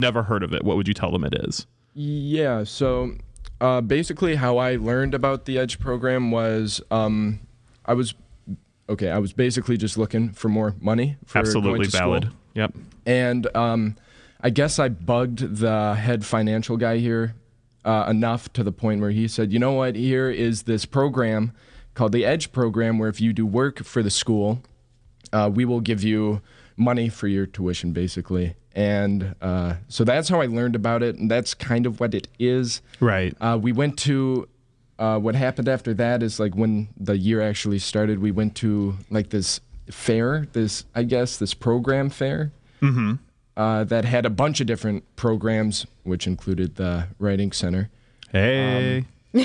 never heard of it, what would you tell them it is? Yeah, so basically how I learned about the EDGE program was I was basically just looking for more money for Absolutely going to valid. school. Yep. And I guess I bugged the head financial guy here enough to the point where he said, you know what, here is this program called the EDGE program where if you do work for the school, we will give you money for your tuition, basically. And so that's how I learned about it, and that's kind of what it is. Right. We went to, what happened after that is like when the year actually started, we went to like this fair, this program fair. Mm-hmm. That had a bunch of different programs, which included the Writing Center. Hey.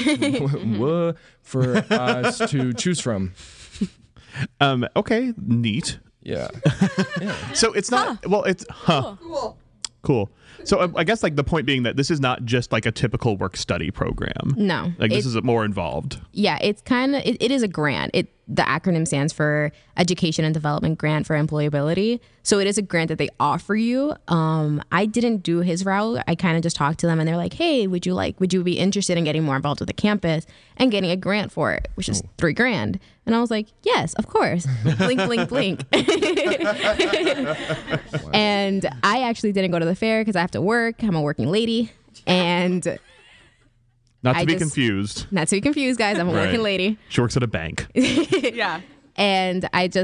For us to choose from. Okay, neat. Yeah. So it's not, well, it's, Cool. So I guess like the point being that this is not just like a typical work study program. No. Like this is more involved. Yeah, it's kind of, it is a grant. The acronym stands for Education and Development Grant for Employability. So it is a grant that they offer you. I didn't do his route. I kind of just talked to them and they're like, hey, would you be interested in getting more involved with the campus and getting a grant for it, which is $3,000. And I was like, yes, of course. Blink, blink, blink. And I actually didn't go to the fair because I have to work. I'm a working lady. And not to be confused. Not to be confused, guys. I'm a working lady. She works at a bank. Yeah. And I just